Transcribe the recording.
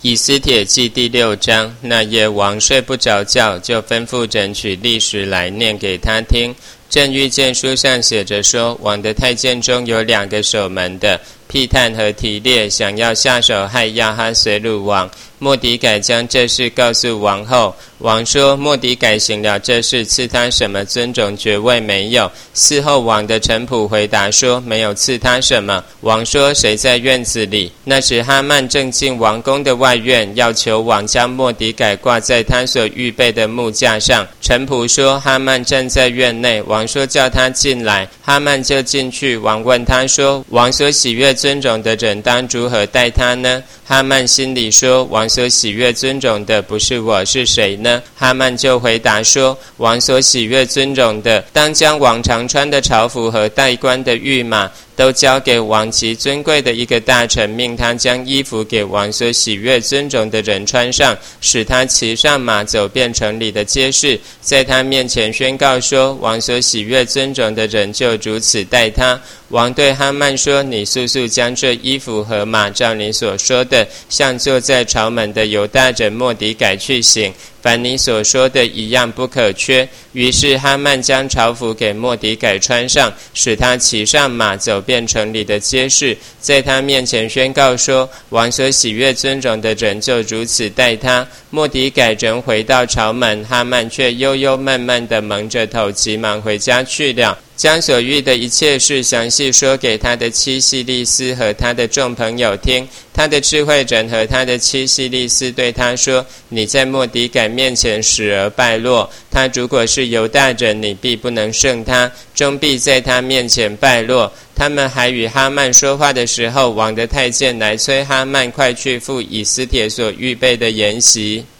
以斯帖记第6章，那夜王睡不着觉，就吩咐整取历史来念给他听。正遇见书上写着说，王的太监中有2个守门的，辟探和提列，想要下手害亚哈随鲁王。末底改将这事告诉王后，王说末底改行了这事，赐他什么尊荣爵位没有？嗣后王的臣仆回答说，没有赐他什么。王说，谁在院子里？那时哈曼正进王宫的外院，要求王将末底改挂在他所预备的木架上。臣仆说，哈曼站在院内。王说，叫他进来。哈曼就进去。王问他说，王所喜悦尊荣的人当如何待他呢？哈曼心里说，王所喜悦尊荣的不是我，是谁呢？哈曼就回答说，王所喜悦尊荣的，当将王常穿的朝服和戴冠的御马都交给王极尊贵的一个大臣，命他将衣服给王所喜悦尊荣的人穿上，使他骑上马走遍城里的街市，在他面前宣告说，王所喜悦尊荣的人就如此待他。王对哈曼说，你速速将这衣服和马照你所说的，向坐在朝门的犹大人末底改去行，凡你所说的一样不可缺。于是哈曼将朝服给末底改穿上，使他骑上马走遍城里的街市，在他面前宣告说，王所喜悦尊荣的人就如此待他。末底改人回到朝门，哈曼却忧忧闷闷地蒙着头，急忙回家去了，将所遇的一切事详细说给他的妻细利斯和他的众朋友听。他的智慧人和他的妻细利斯对他说，你在末底改面前死而败落，他如果是犹大人，你必不能胜他，终必在他面前败落。他们还与哈曼说话的时候，王的太监来催哈曼快去赴以斯帖所预备的筵席。